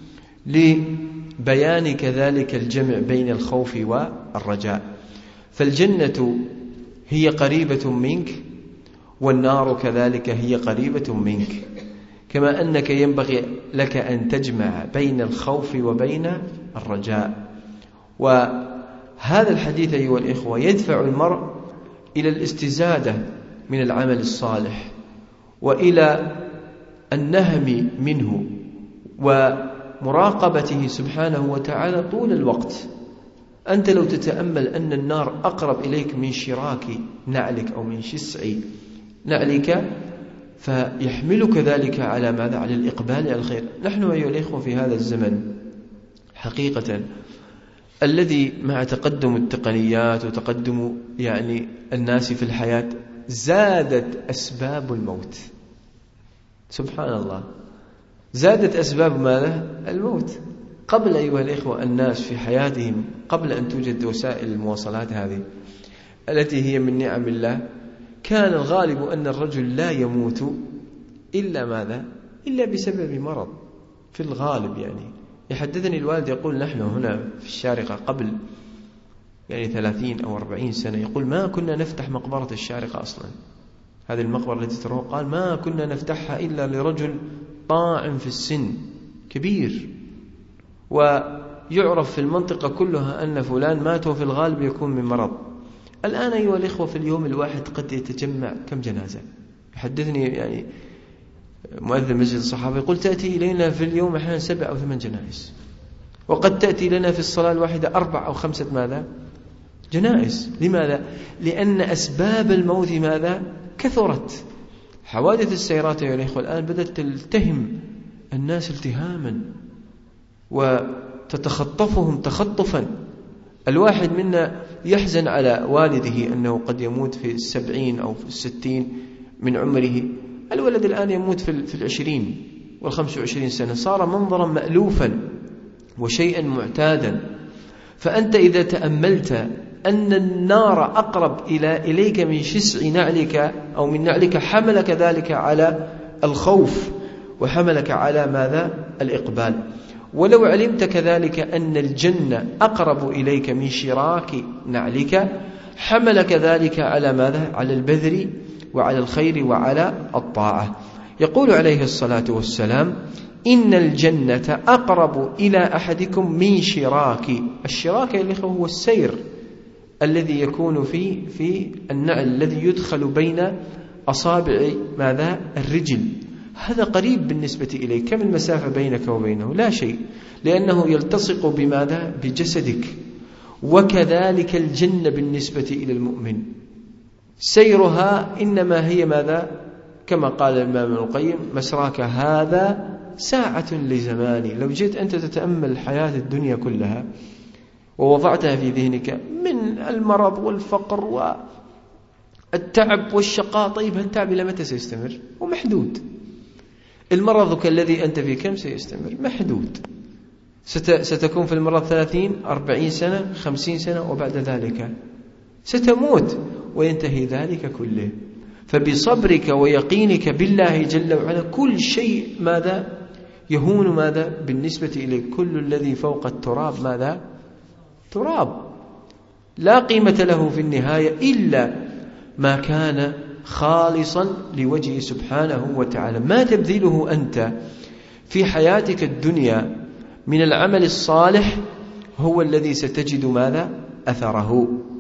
لبيان كذلك الجمع بين الخوف والرجاء، فالجنة هي قريبة منك والنار كذلك هي قريبة منك، كما أنك ينبغي لك أن تجمع بين الخوف وبين الرجاء. وهذا الحديث أيها الإخوة يدفع المرء إلى الاستزادة من العمل الصالح وإلى النهم منه ومراقبته سبحانه وتعالى طول الوقت. أنت لو تتأمل أن النار أقرب إليك من شراك نعلك أو من شسع نعلك فيحملك ذلك على ماذا؟ على الإقبال على الخير. نحن أيها الإخوة في هذا الزمن حقيقة الذي مع تقدم التقنيات وتقدم يعني الناس في الحياة زادت أسباب الموت. سبحان الله، زادت أسباب ماذا؟ الموت. قبل أيها الإخوة الناس في حياتهم قبل أن توجد وسائل المواصلات هذه التي هي من نعم الله كان الغالب أن الرجل لا يموت إلا ماذا؟ إلا بسبب مرض في الغالب. يعني يحدثني الوالد يقول نحن هنا في الشارقة قبل يعني ثلاثين أو أربعين سنة يقول ما كنا نفتح مقبرة الشارقة أصلا، هذه المقبرة التي تروه قال ما كنا نفتحها إلا لرجل طاعن في السن كبير ويعرف في المنطقة كلها أن فلان مات وفي الغالب يكون من مرض. الآن أيها الإخوة في اليوم الواحد قد يتجمع كم جنازة. يحدثني يعني مؤذن مسجد الصحابة يقول تأتي إلينا في اليوم أحيانا سبع أو ثمان جنائز، وقد تأتي لنا في الصلاة الواحدة أربع أو خمسة ماذا؟ جنائز. لماذا؟ لأن أسباب الموت ماذا؟ كثرت. حوادث السيارات يا الإخوة الآن بدأت تلتهم الناس التهاما وتتخطفهم تخطفا. الواحد منا يحزن على والده أنه قد يموت في السبعين أو في الستين من عمره، الولد الآن يموت في العشرين والخمس وعشرين سنة، صار منظرا مألوفا وشيئا معتادا. فأنت إذا تأملت أن النار أقرب إلى إليك من شسع نعلك أو من نعلك حملك ذلك على الخوف وحملك على ماذا؟ الإقبال. ولو علمت كذلك أن الجنة أقرب إليك من شراك نعلك حملك ذلك على ماذا؟ على البذل وعلى الخير وعلى الطاعة. يقول عليه الصلاة والسلام إن الجنة أقرب إلى أحدكم من شراك. الشراك يا الإخوة هو السير الذي يكون في في النعل الذي يدخل بين أصابع ماذا؟ الرجل. هذا قريب بالنسبة إليك. كم المسافة بينك وبينه؟ لا شيء، لأنه يلتصق بماذا؟ بجسدك. وكذلك الجنة بالنسبة إلى المؤمن سيرها إنما هي ماذا؟ كما قال الإمام ابن القيم مسراك هذا ساعة لزماني. لو جئت أنت تتأمل الحياة الدنيا كلها ووضعتها في ذهنك من المرض والفقر والتعب والشقاء، طيب التعب إلى متى سيستمر؟ ومحدود. المرض كالذي أنت فيه كم سيستمر؟ محدود. ستكون في المرض ثلاثين أربعين سنة خمسين سنة وبعد ذلك ستموت وينتهي ذلك كله. فبصبرك ويقينك بالله جل وعلا كل شيء ماذا؟ يهون ماذا؟ بالنسبة إليك. كل الذي فوق التراب ماذا؟ تراب، لا قيمة له في النهاية إلا ما كان خالصا لوجهه سبحانه وتعالى. ما تبذله أنت في حياتك الدنيا من العمل الصالح هو الذي ستجد ماذا؟ أثره.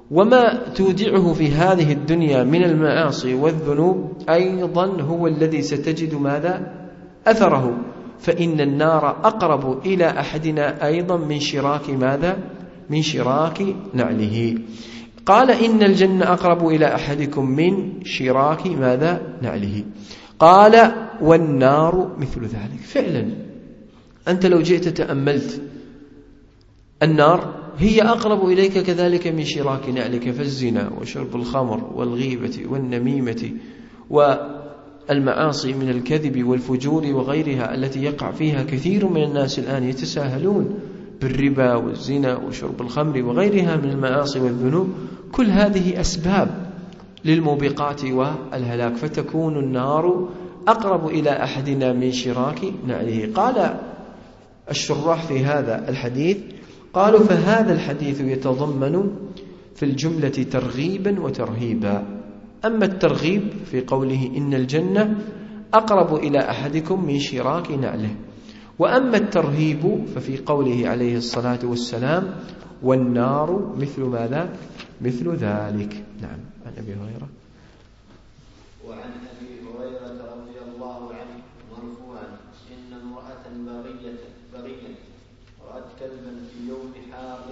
وما تودعه في هذه الدنيا من المعاصي والذنوب أيضا هو الذي ستجد ماذا؟ أثره. فإن النار أقرب إلى أحدنا أيضا من شراك ماذا؟ من شراك نعله. قال إن الجنة أقرب إلى أحدكم من شراك ماذا؟ نعله. قال والنار مثل ذلك. فعلا أنت لو جئت تأملت النار هي أقرب إليك كذلك من شراك نعلك، فالزنا وشرب الخمر والغيبة والنميمة والمعاصي من الكذب والفجور وغيرها التي يقع فيها كثير من الناس الآن، يتساهلون بالربا والزنا وشرب الخمر وغيرها من المعاصي والذنوب. كل هذه أسباب للموبقات والهلاك، فتكون النار أقرب إلى أحدنا من شراك نعله. قال الشراح في هذا الحديث قالوا فهذا الحديث يتضمن في الجملة ترغيبا وترهيبا. أما الترغيب في قوله إن الجنة أقرب إلى أحدكم من شراك نعله، وأما الترهيب ففي قوله عليه الصلاة والسلام والنار مثل ماذا؟ مثل ذلك. نعم. عن أبي هريرة وعن أبي هريرة رضي الله عنه مرفوعا إن امرأة بغية بغية رأت كلبا في يوم حار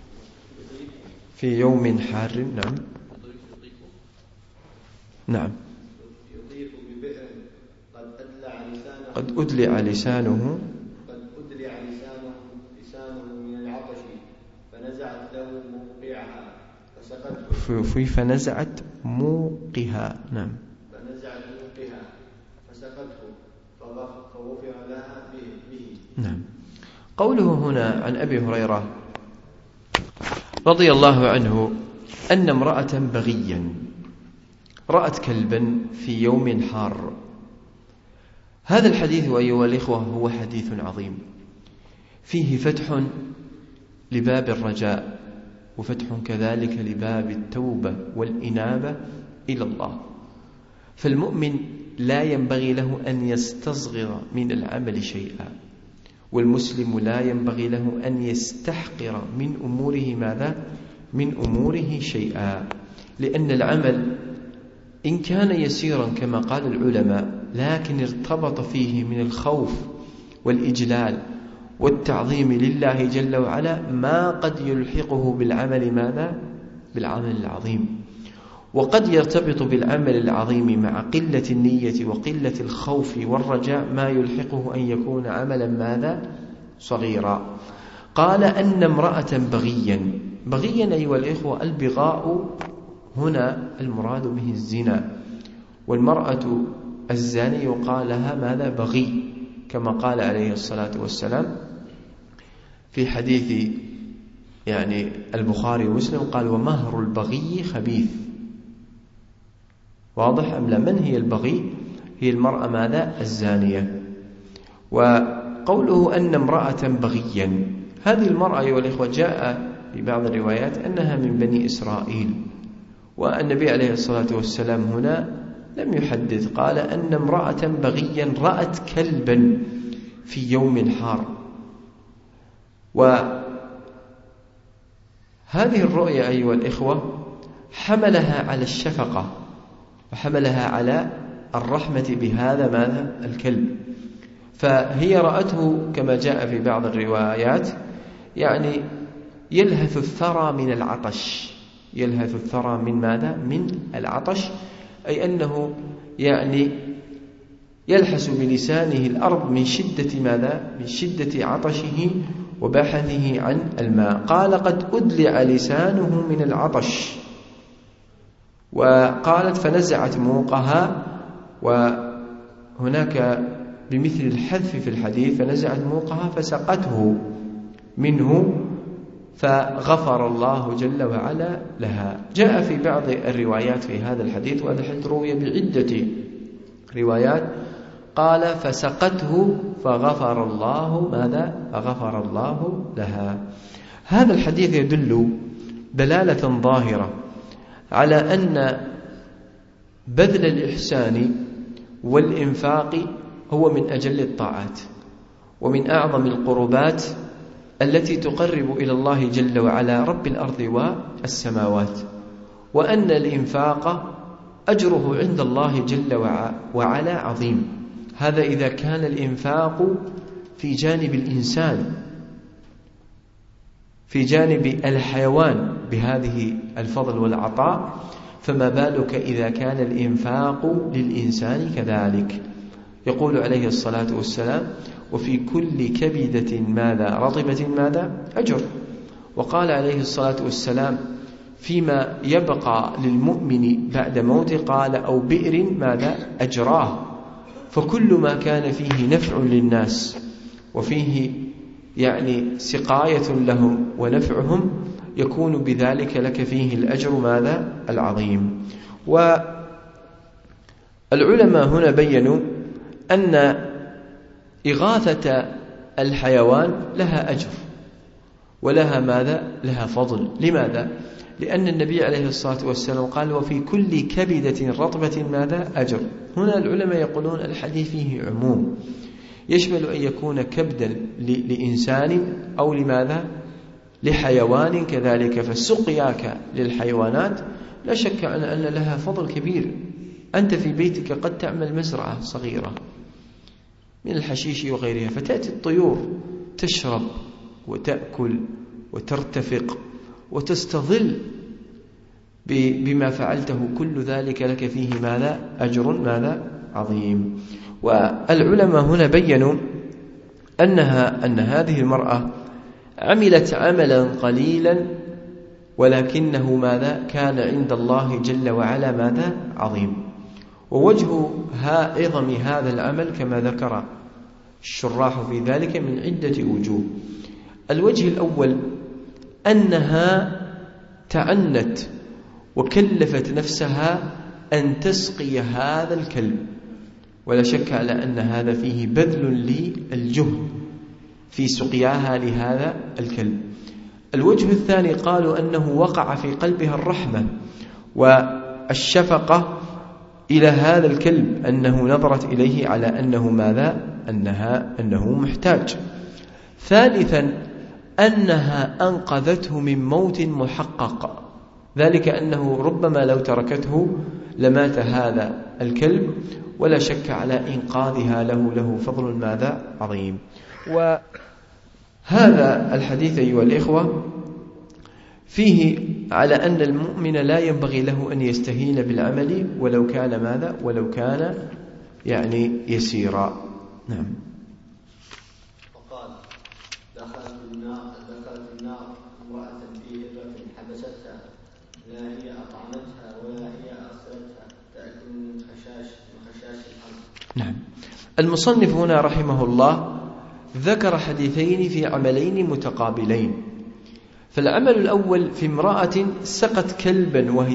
في يوم حار نعم نعم يضيف ببئر قد أدلع لسانه قد أدلع لسانه قد أدلع لسانه لسانه من العطش فنزعت له موقعها فسقته في فنزعت موقها نعم فنزعت موقها فسقته فغفر لها به, به. نعم. قوله هنا عن أبي هريرة رضي الله عنه أن امرأة بغيا رأت كلبا في يوم حار. هذا الحديث أيها الإخوة هو حديث عظيم فيه فتح لباب الرجاء، وفتح كذلك لباب التوبة والإنابة إلى الله. فالمؤمن لا ينبغي له أن يستصغر من العمل شيئا، والمسلم لا ينبغي له أن يستحقر من أموره ماذا؟ من أموره شيئا، لأن العمل إن كان يسيرا كما قال العلماء لكن ارتبط فيه من الخوف والإجلال والتعظيم لله جل وعلا ما قد يلحقه بالعمل ماذا؟ بالعمل العظيم. وقد يرتبط بالعمل العظيم مع قلة النية وقلة الخوف والرجاء ما يلحقه أن يكون عملا ماذا؟ صغيرا. قال أن امرأة بغيا، بغيا أيها الإخوة البغاء هنا المراد به الزنا، والمرأة الزانية يقال لها ماذا؟ بغي، كما قال عليه الصلاة والسلام في حديث يعني البخاري ومسلم قال ومهر البغي خبيث. واضح أم لا؟ من هي البغي؟ هي المرأة ماذا؟ الزانية. وقوله أن امرأة بغيا، هذه المرأة أيها الإخوة جاء في بعض الروايات أنها من بني إسرائيل، والنبي عليه الصلاة والسلام هنا لم يحدث، قال أن امرأة بغيا رأت كلبا في يوم حار. وهذه الرؤية أيها الإخوة حملها على الشفقة وحملها على الرحمة بهذا ماذا؟ الكلب. فهي رأته كما جاء في بعض الروايات يعني يلهث الثرى من العطش، يلهث الثرى من ماذا؟ من العطش، أي أنه يعني يلحس بلسانه الأرض من شدة ماذا؟ من شدة عطشه وبحثه عن الماء. قال قد أدلع لسانه من العطش. وقالت فنزعت موقها، وهناك بمثل الحذف في الحديث فنزعت موقها فسقته منه فغفر الله جل وعلا لها. جاء في بعض الروايات في هذا الحديث، وهذا الحديث روي بعدة روايات، قال فسقته فغفر الله ماذا؟ فغفر الله لها. هذا الحديث يدل دلالة ظاهرة على أن بذل الإحسان والإنفاق هو من أجل الطاعات ومن أعظم القربات التي تقرب إلى الله جل وعلا رب الأرض والسماوات، وأن الإنفاق أجره عند الله جل وعلا عظيم. هذا إذا كان الإنفاق في جانب الإنسان، في جانب الحيوان بهذه الفضل والعطاء، فما بالك إذا كان الإنفاق للإنسان كذلك. يقول عليه الصلاة والسلام: وفي كل كبدة ماذا رطبة ماذا أجر. وقال عليه الصلاة والسلام فيما يبقى للمؤمن بعد موته قال: أو بئر ماذا أجراه. فكل ما كان فيه نفع للناس وفيه يعني سقاية لهم ونفعهم يكون بذلك لك فيه الأجر ماذا العظيم. والعلماء هنا بيّنوا أن إغاثة الحيوان لها أجر ولها ماذا لها فضل. لماذا؟ لأن النبي عليه الصلاة والسلام قال: وفي كل كبدة رطبة ماذا أجر. هنا العلماء يقولون الحديث فيه عموم، يشمل أن يكون كبدا لإنسان أو لماذا لحيوان كذلك. فسقياك للحيوانات لا شك أن أن لها فضل كبير. أنت في بيتك قد تعمل مزرعة صغيرة من الحشيش وغيرها، فتأتي الطيور تشرب وتأكل وترتفق وتستظل بما فعلته، كل ذلك لك فيه ماذا أجر ماذا عظيم. والعلماء هنا بيّنوا أنها أن هذه المرأة عملت عملا قليلا ولكنه ماذا كان عند الله جل وعلا ماذا عظيم. ووجه عظم هذا العمل كما ذكر الشراح في ذلك من عدة وجوه. الوجه الأول أنها تعنت وكلفت نفسها أن تسقي هذا الكلب، ولا شك على أن هذا فيه بذل للجهد في سقياها لهذا الكلب. الوجه الثاني قالوا أنه وقع في قلبها الرحمة والشفقة إلى هذا الكلب، أنه نظرت إليه على أنه ماذا أنها أنه محتاج. ثالثا أنها أنقذته من موت محقق، ذلك أنه ربما لو تركته لمات هذا الكلب، ولا شك على إنقاذها له له فضل ماذا عظيم. وهذا الحديث أيها الإخوة فيه على أن المؤمن لا ينبغي له أن يستهين بالعمل ولو كان ماذا ولو كان يعني يسيرا. نعم. وقال: دخلت النار دخلت النار امرأة في هرة حبستها، لا هي أطعمتها ولا هي أرسلتها، تأكل من خشاش من خشاش الأرض. نعم. المصنف هنا رحمه الله ذكر حديثين في عملين متقابلين. فالعمل الأول في امرأة سقت كلبا وهي